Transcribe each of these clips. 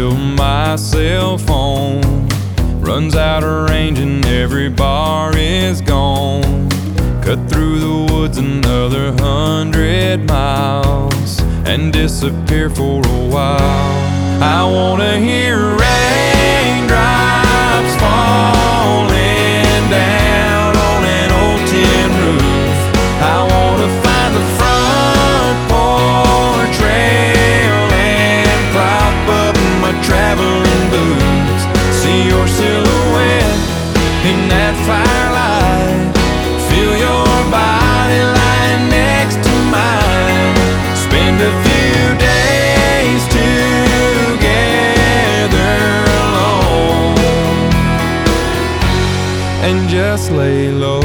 till my cell phone runs out of range and every bar is gone. Cut through the woods another 100 miles and disappear for a while. I wanna hear raindrops falling down on an old tin roof. I wanna find the front porch rail and prop up my traveling boots. See your silhouette in that firelight, feel your body lying next to mine. Spend a few days together alone and just lay low.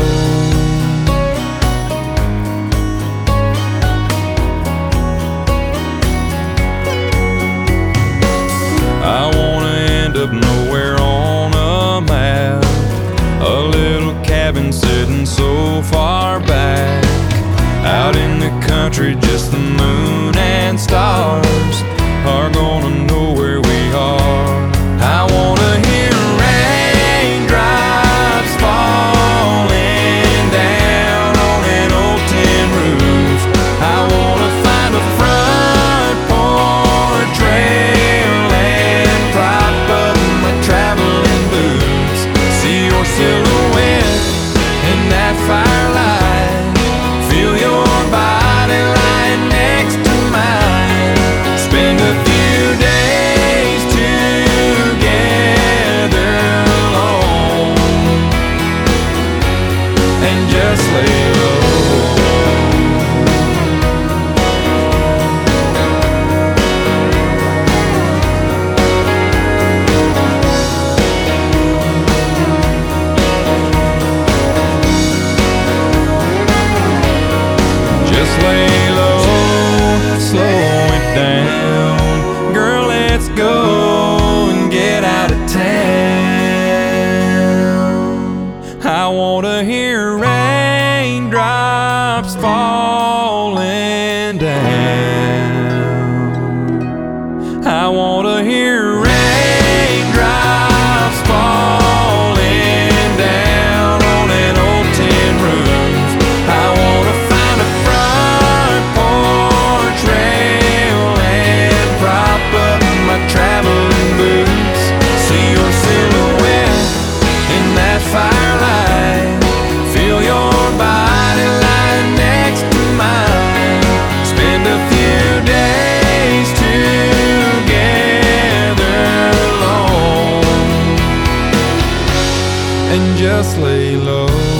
I wanna end up nowhere on a map, a little cabin sitting so far back, out in the country. Just the moon and stars are gonna know where we are. I wanna hear raindrops falling down on an old tin roof. I wanna find a front porch rail and prop up my traveling boots. See your silhouette in that firelight, feel your body lying next to mine. Spend a few days together alone and just lay low. Just lay low, slow it down. Girl, let's go and get out of town. I wanna hear raindrops falling down. I wanna hear raindrops falling down on an old tin roof. I wanna find a front porch rail and prop up my traveling boots. See your silhouette in that firelight, feel your body lying next to mine. Spend a few days together alone and just lay low.